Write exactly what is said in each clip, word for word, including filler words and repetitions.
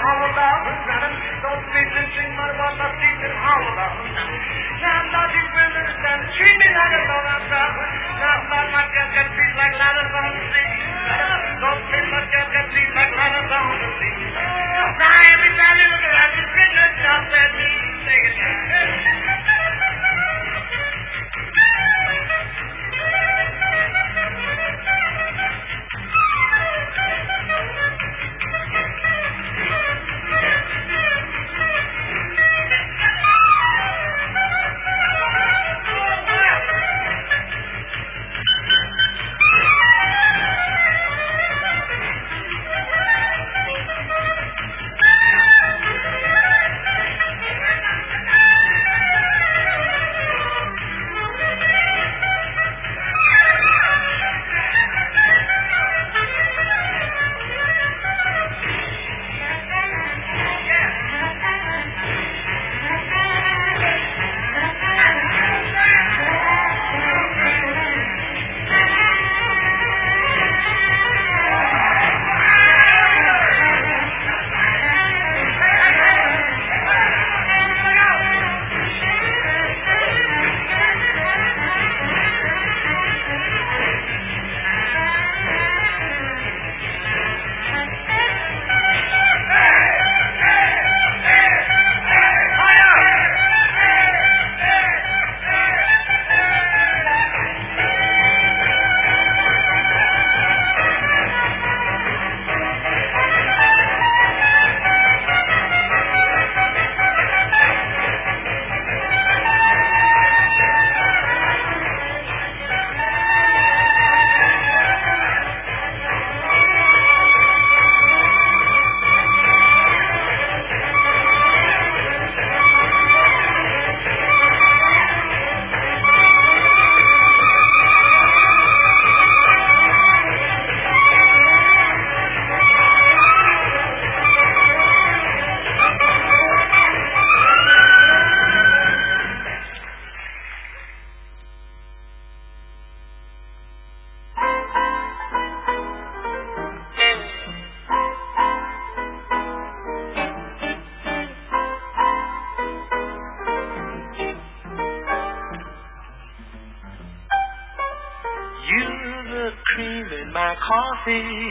all about the running. Don't be bitching, but about my feet and all about the running. Now I'm not you women that treat me like a dog I'm traveling. Now I'm not my girl got feet like ladders on the sea. Don't say my girl got feet like ladders on the sea. Now every time you look around, you get that job that me. Take it down. Coffee,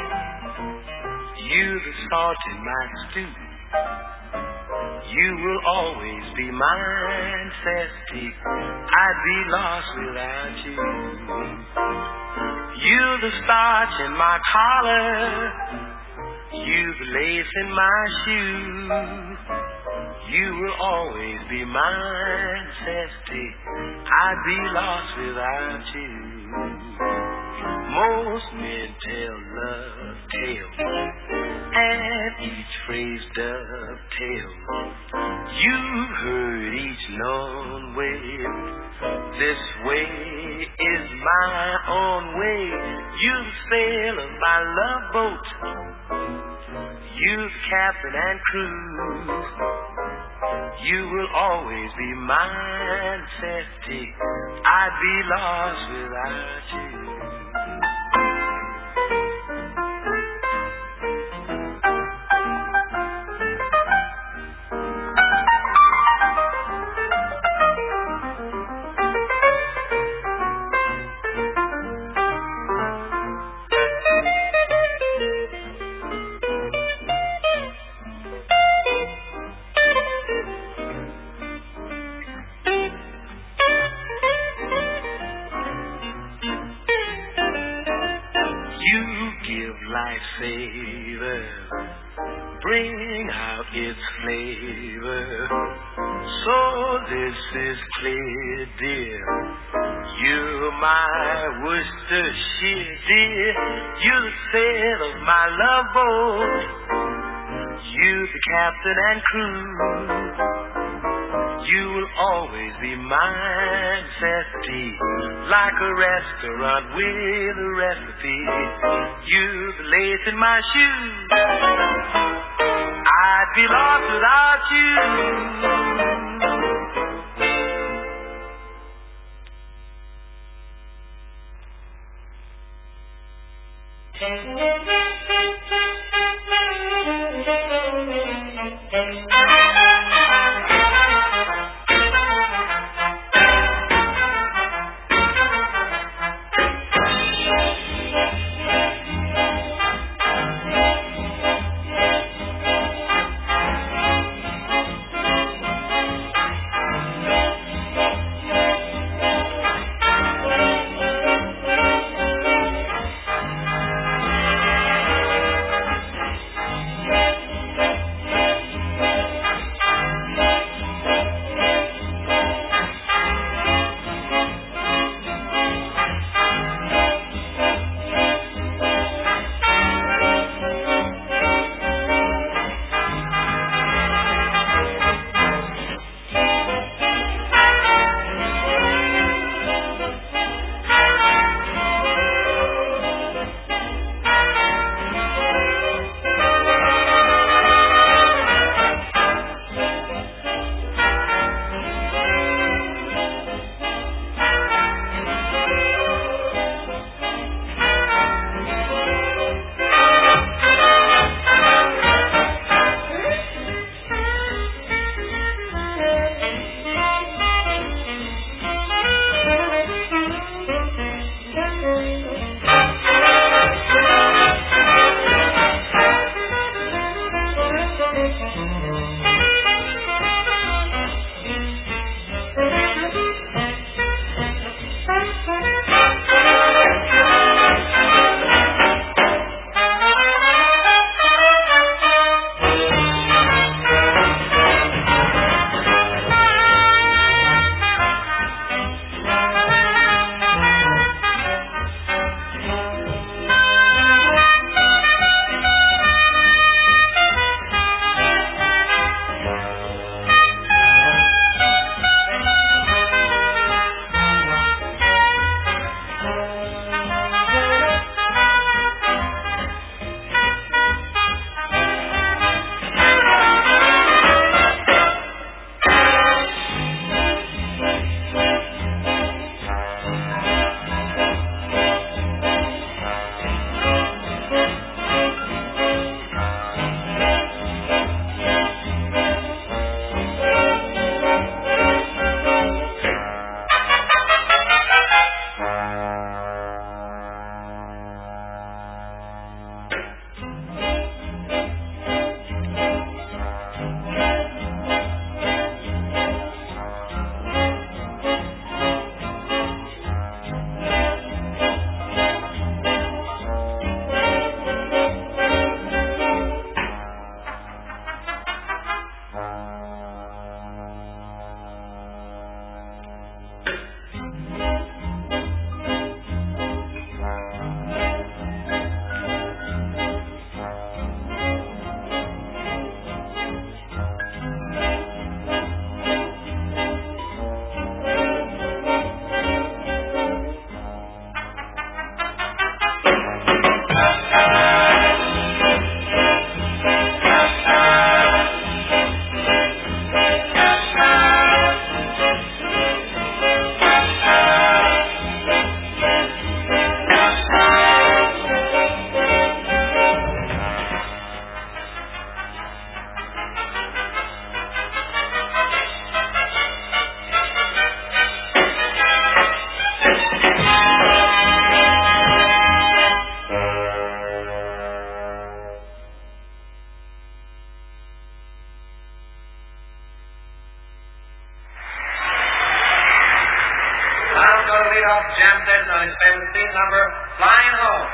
you the salt in my stew. You will always be mine, Sesty. I'd be lost without you. You the starch in my collar, you the lace in my shoe. You will always be mine, Sesty. I'd be lost without you. Most men tell love tales, and each phrase dovetails. You've heard each known way. This way is my own way. You sail of my love boat. You the captain and crew. You will always be mine, Sesty. I'd be lost without you. Bring out its flavor. So this is clear, dear. You're my Worcestershire, dear. You're the sail of my love boat. You the captain and crew. You will always be mine, Sesty, like a restaurant with a recipe. You the lace in my shoe. I'd be lost without you. Jam says on his famous theme number, Flying Home.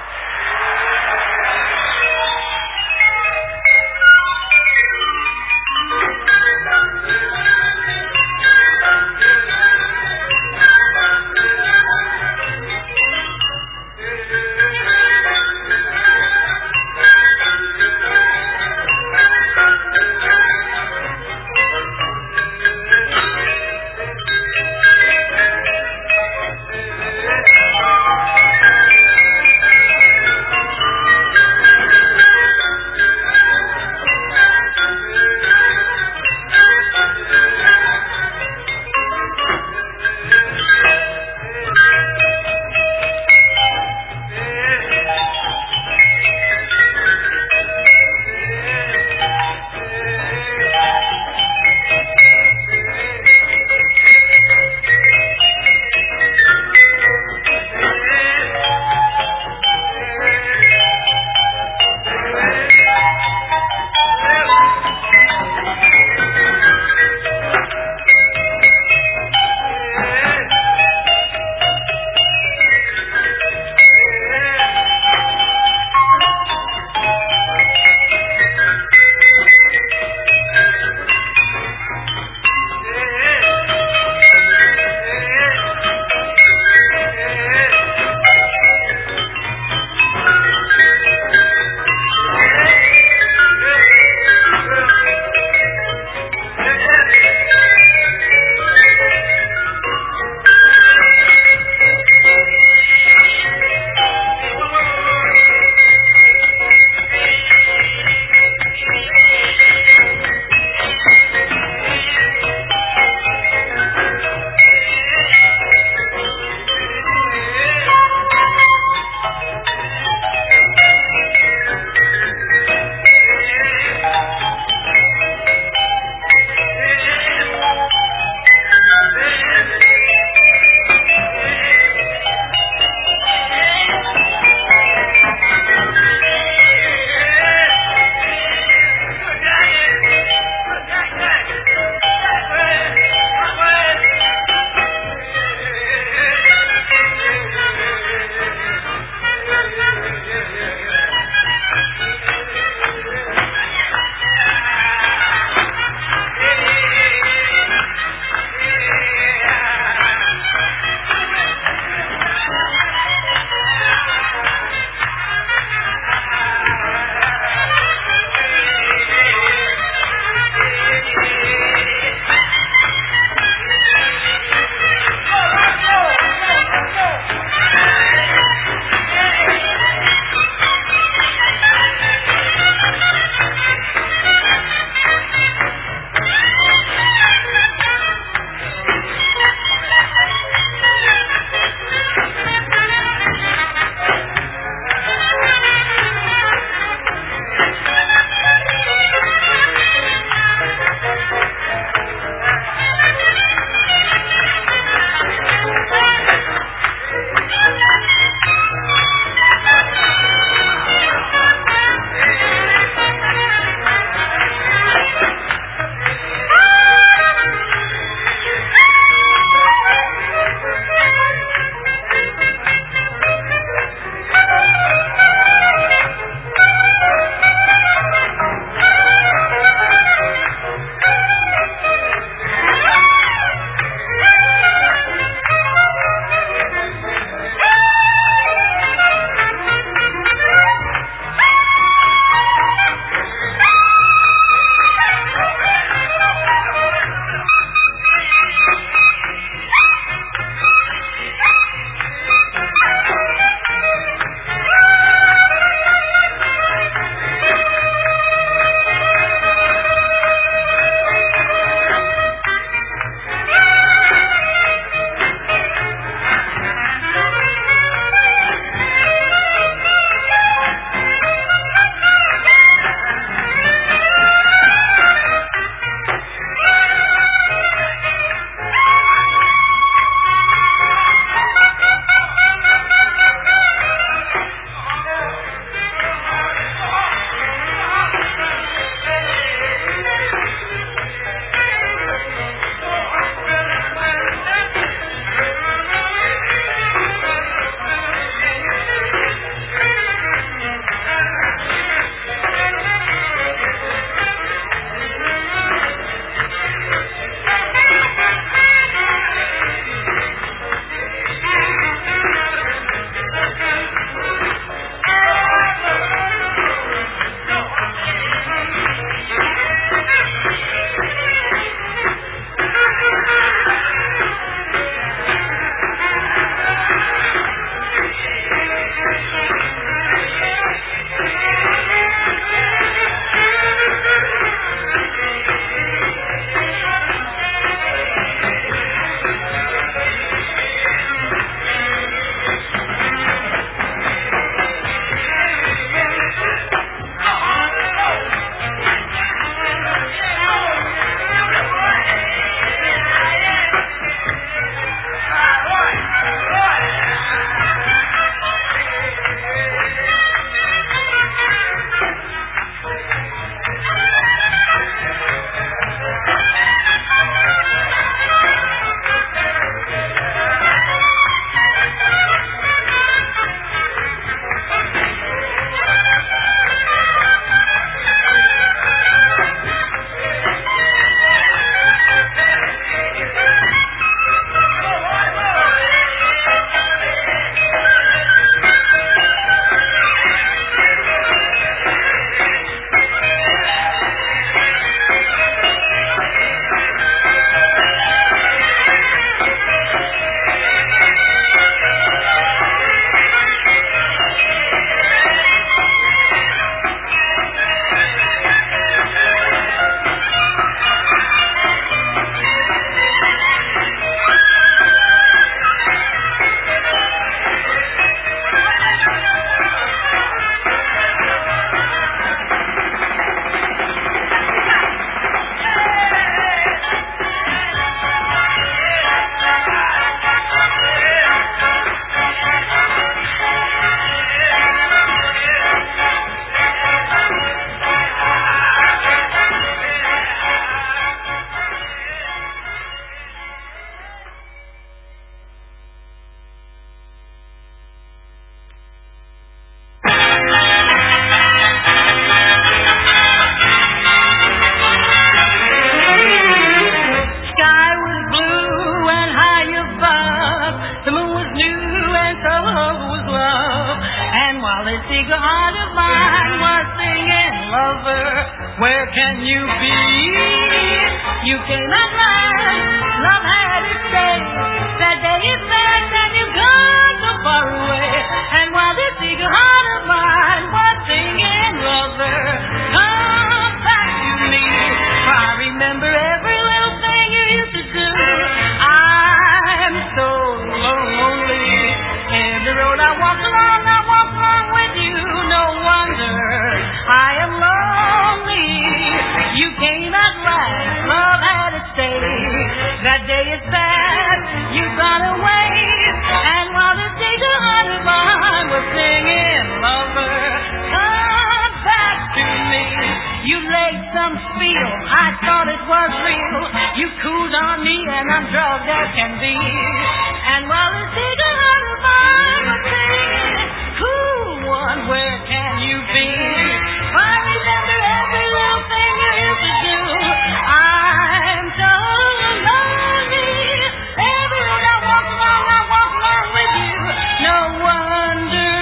where can you be? You cannot lie, love had its day. That day is past and you've gone so far away. And while this eager heart of mine was singing, lover, come back to me. For I remember every little thing you used to do. I'm so lonely. Every road I walk along, I walk along with you. No wonder I am lonely. You came at last, love had its day. That day is past, you've gone away. And while the eager heart of mine was singing, lover, come back to me. You laid some spiel, I thought it was real. You cooled on me and I'm drugged as can be. And while the eager heart of mine was singing, cool one, where can you be? I remember every little thing you used to do. I'm so lonely. Every road I walk along, I walk along with you. No wonder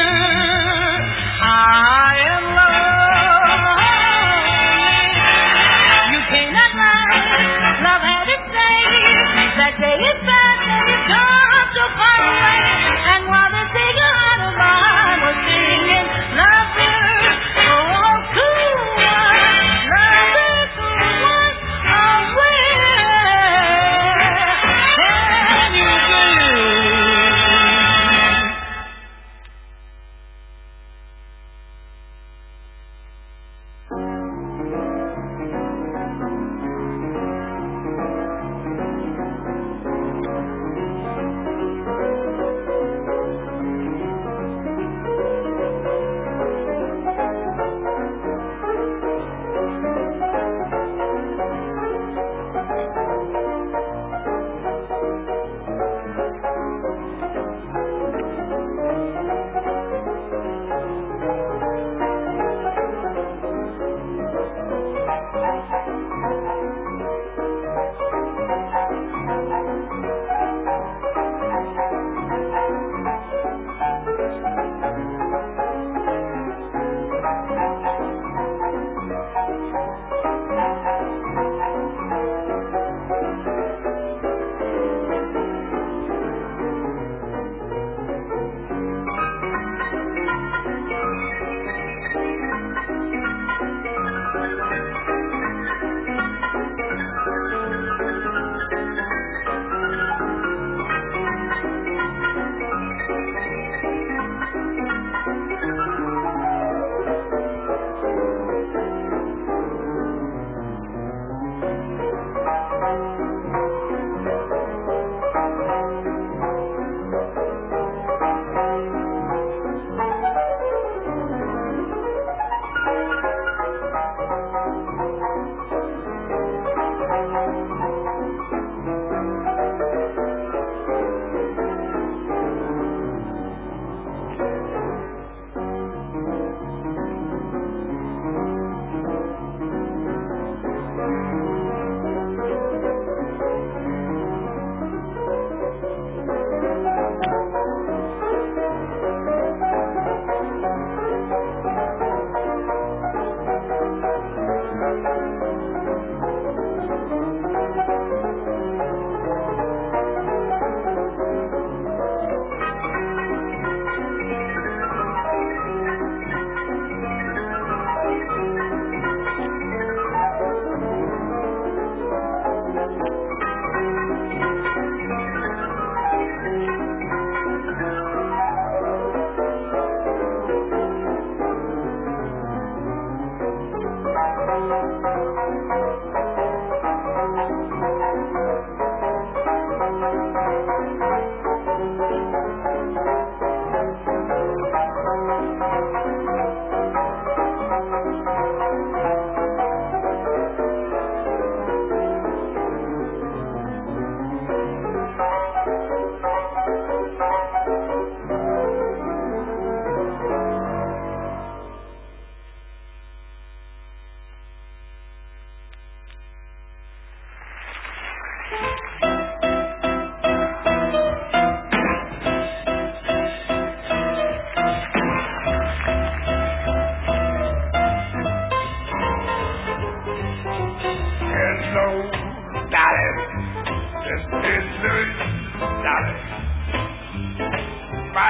I am lonely. You cannot lie, love had its day. That day is past and you've gone so far away. And while the eager heart of mine was singing, lover, oh,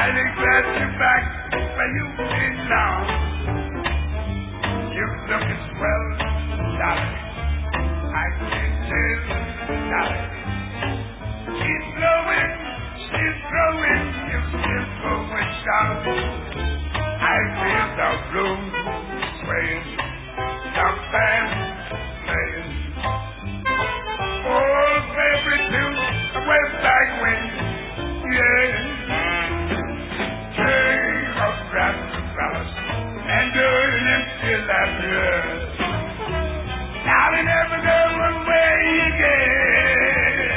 mighty glad you're back where you belong. You look as well, darling. I can tell, darling. She's blowing, she's blowing, you're still going down. I feel the bloom swaying, the band playing. Oh, favorite tune, way back when, yeah. Take a glass of fellas and do an empty lap, yeah. Now they never go away again.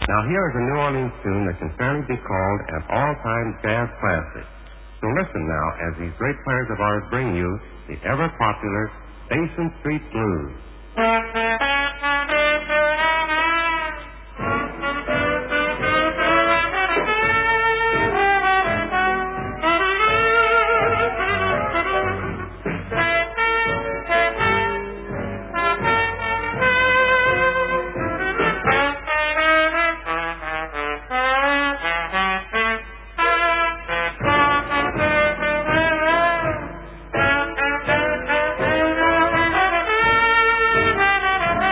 Now, here is a New Orleans tune that can fairly be called an all-time jazz classic. So listen now as these great players of ours bring you the ever-popular Station Street Blues. Thank you.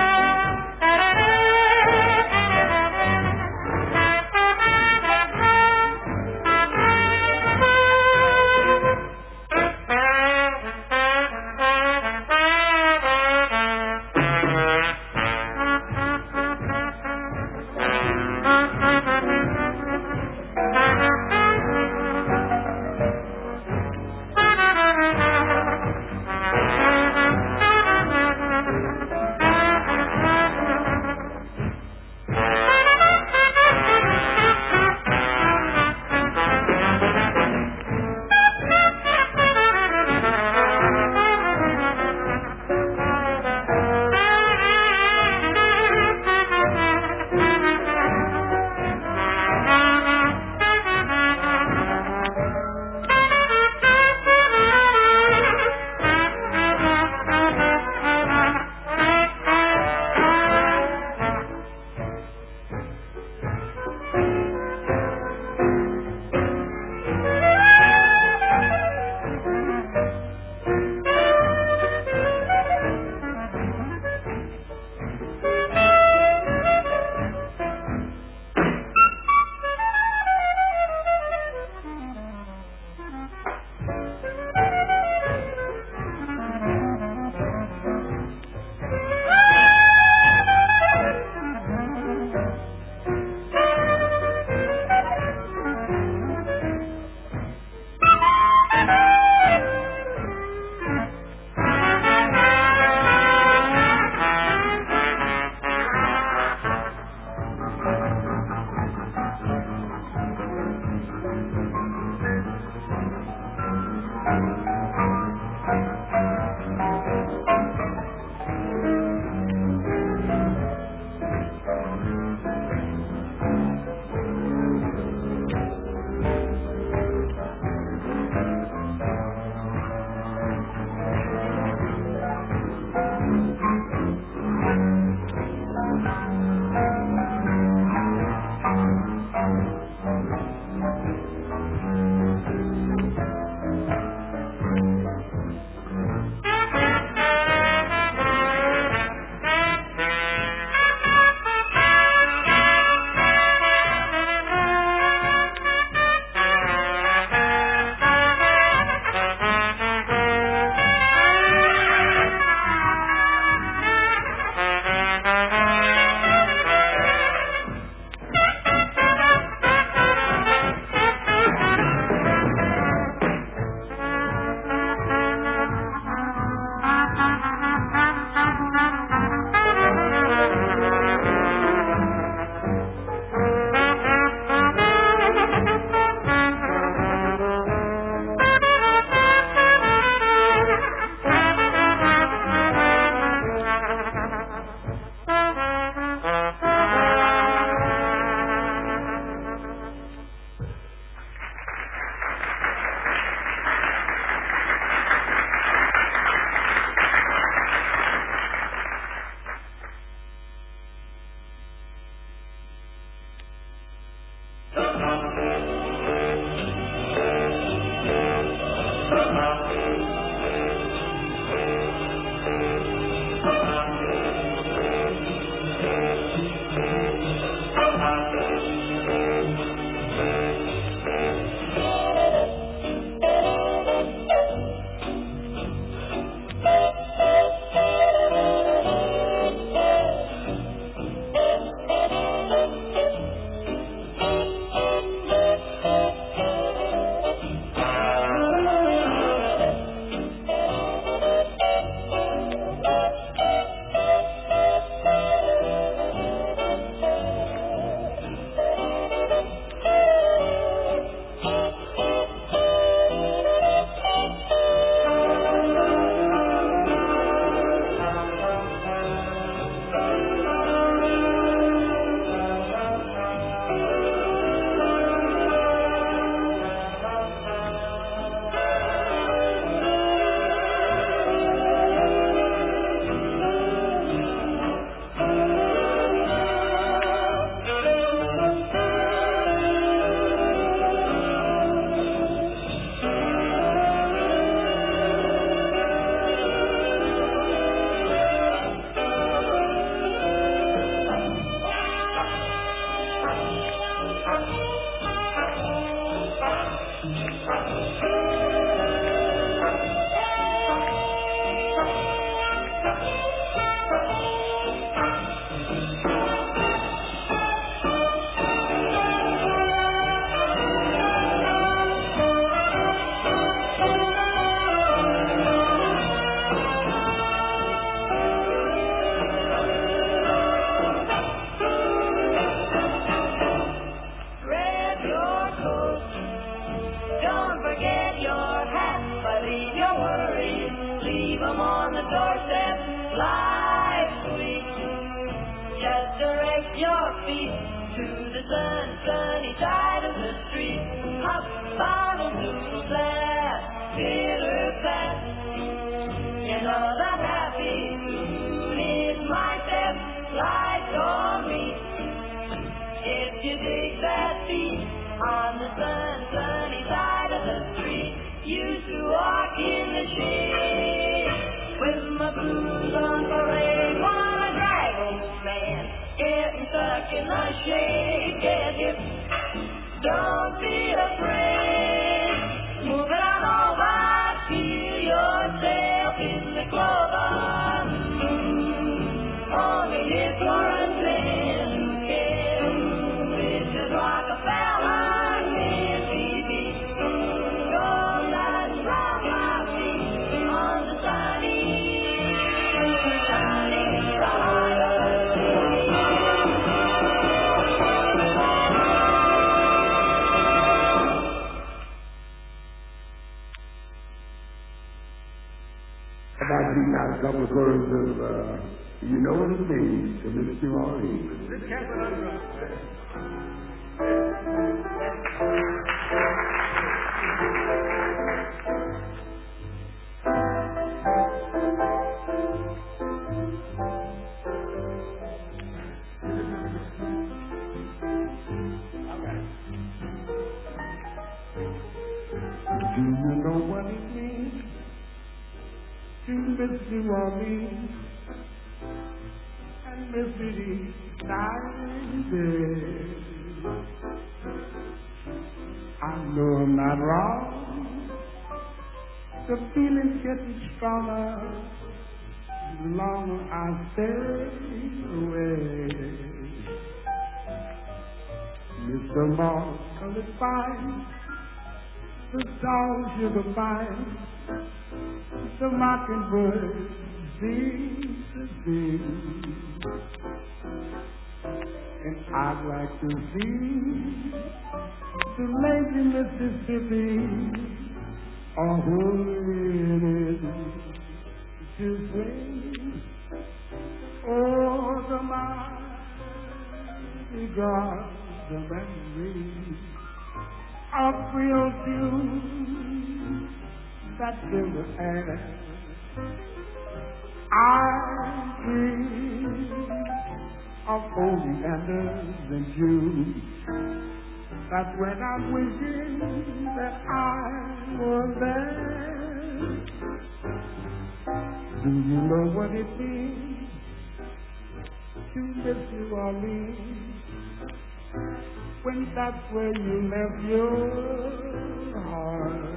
sun, sunny side of the street. Hop, bottle, blue, glass, bitter path. You know the happy moon is my step, light on me. If you dig that beat on the sun, sunny side of the street, used to walk in the shade with my blues on parade. Wanna drag old man, getting stuck in the shade. Get it? Don't be afraid. Move it on over. Feel yourself in the clover. Mm, only live for a man who cares. This is Rockefeller, Mississippi. All night round my feet on the sunny, sunny side of the I'd like to read out a couple of words of, uh, you know what it means to Miss New Orleans. Do you know what it means to miss New Orleans and miss it night and day? I know I'm not wrong. The feeling's getting stronger the longer I stay away. Mister Moss, cause it's fine. The songs you can find, the mockingbird sings to sing, and I'd like to see the lazy Mississippi, or who it is to sing. Oh, the mighty God, the memory of real tune that in the air I dream of oleanders and June. That's when I'm wishing that I were there. Do you know what it means to miss New Orleans? When that's where you left your heart.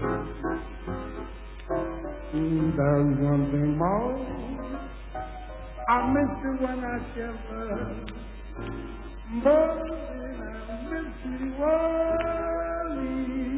Mm, there's one thing more. I miss you when I shiver, more than I miss New Orleans.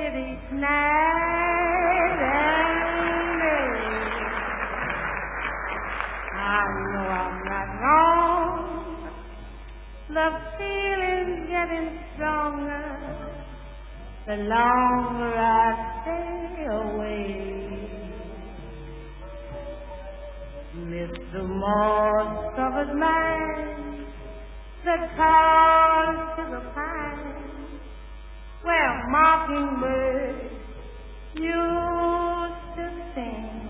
it each night and day. I know I'm not wrong. The feeling's getting stronger the longer I stay away. Mister Morse covered mine, the tall sugar pine, where mockingbirds used to sing.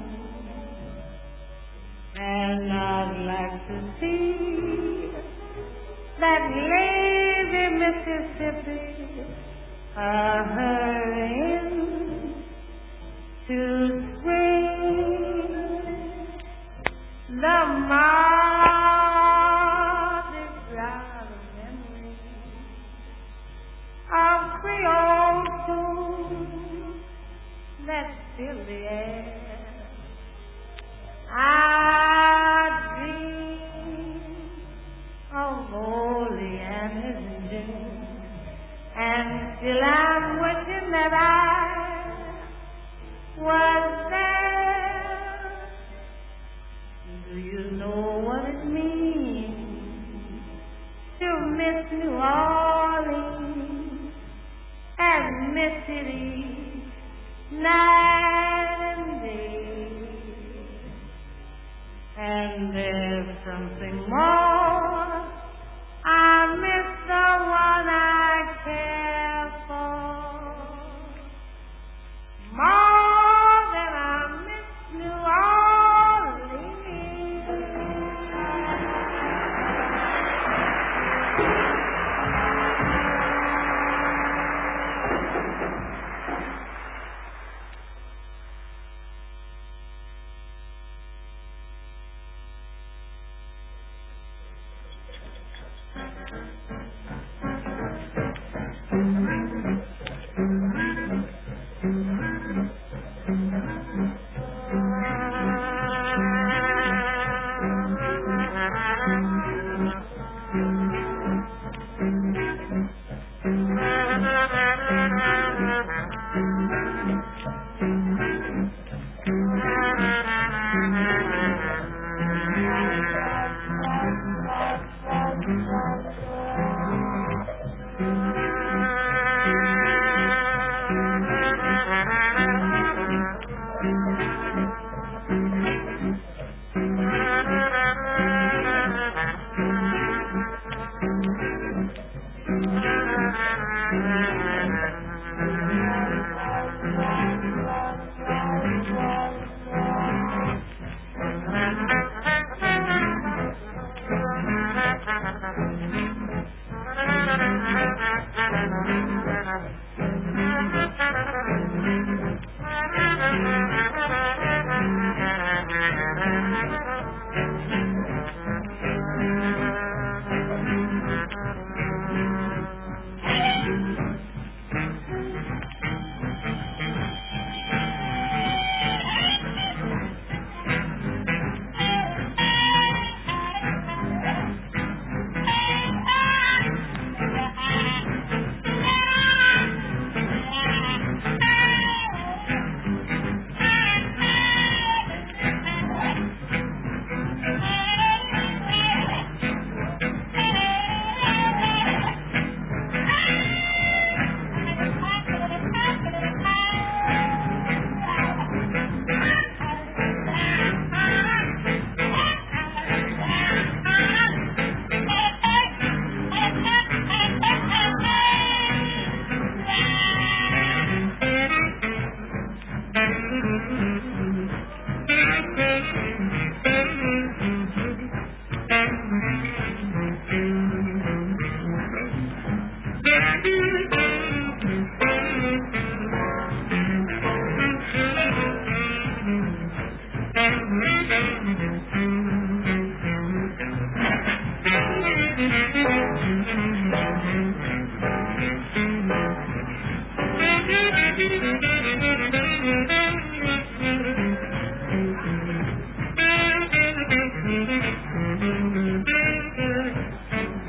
And I'd like to see that lazy Mississippi a hurrying to spring. The Mardi Gras memory of Creole tunes that fill the air. I dream of Ole and his Jim, and still I'm wishing that I was there. Do you know what it means to miss New Orleans and miss it each night and day? And there's something more. I miss the one I care for more than I miss New Orleans.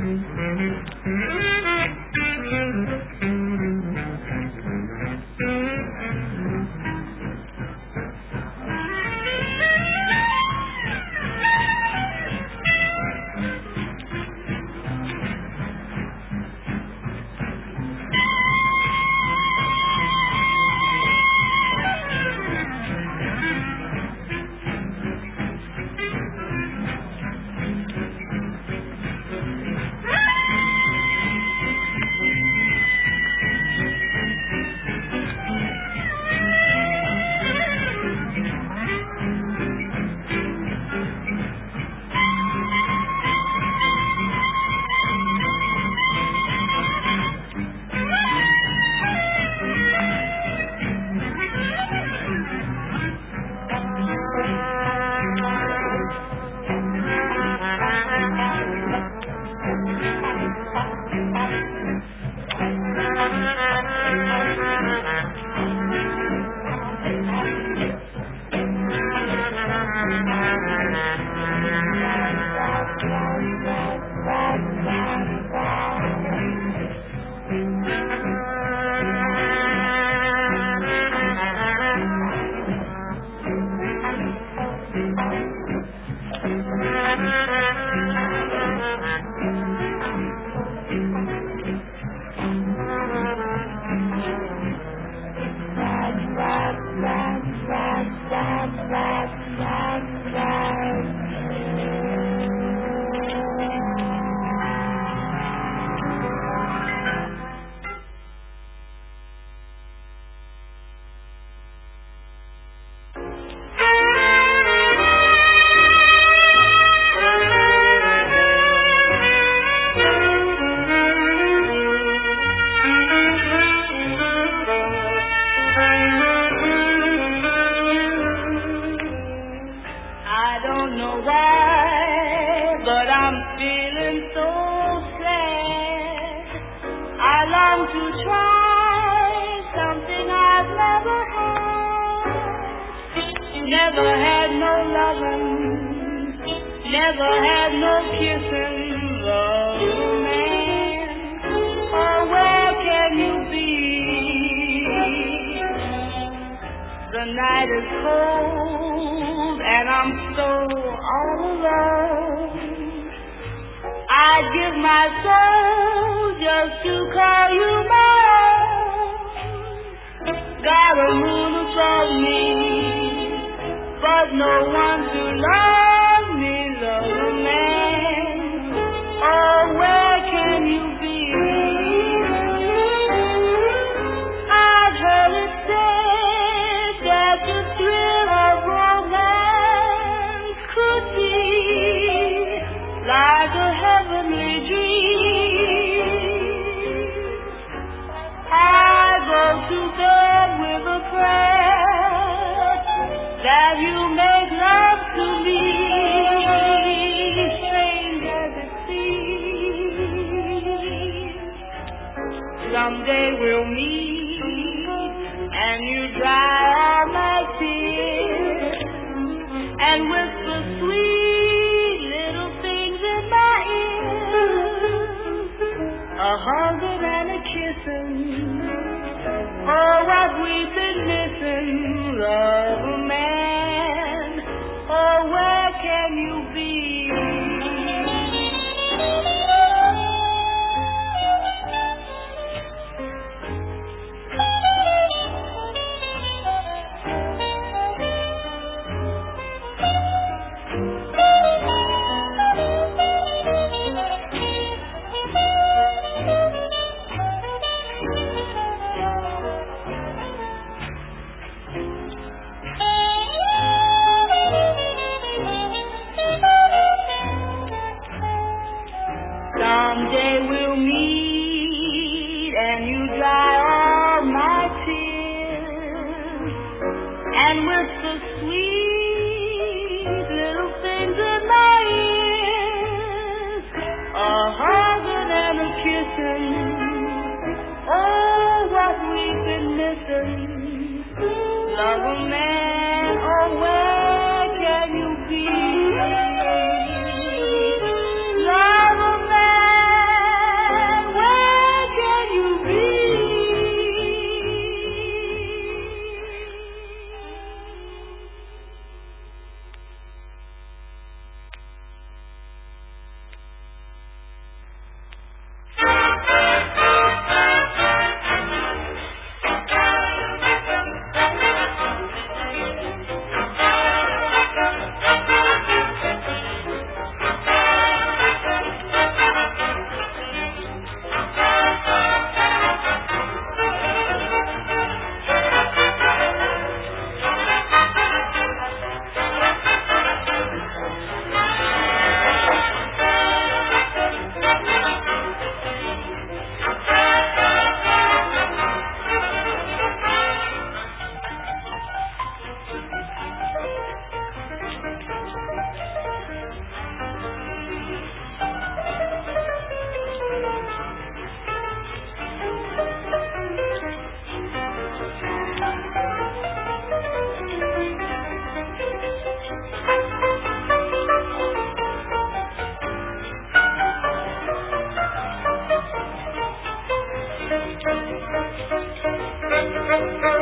Mm-hmm. never had no loving, never had no kissing, oh man, oh where can you be? The night is cold and I'm so all alone. I'd give my soul just to call you my own. Got a moon above me, but no one to love me, love man. Oh, where can you be? I've heard it said that the thrill of romance could be like a heavenly dream. I go to bed with a prayer that you make love to me, strange as it seems. Someday we'll meet and you dry all my tears and whisper sweet little things in my ears, a hugging and a kissing. Oh, what we've been missing, love man. Oh, where can you be? Someday we'll meet and you dry all my tears and whisper sweet little things in my ears, a hugging and a kissing. Oh, what we've been missing, love a man. Oh, where can you be? Love a man, where can you be? Thank you.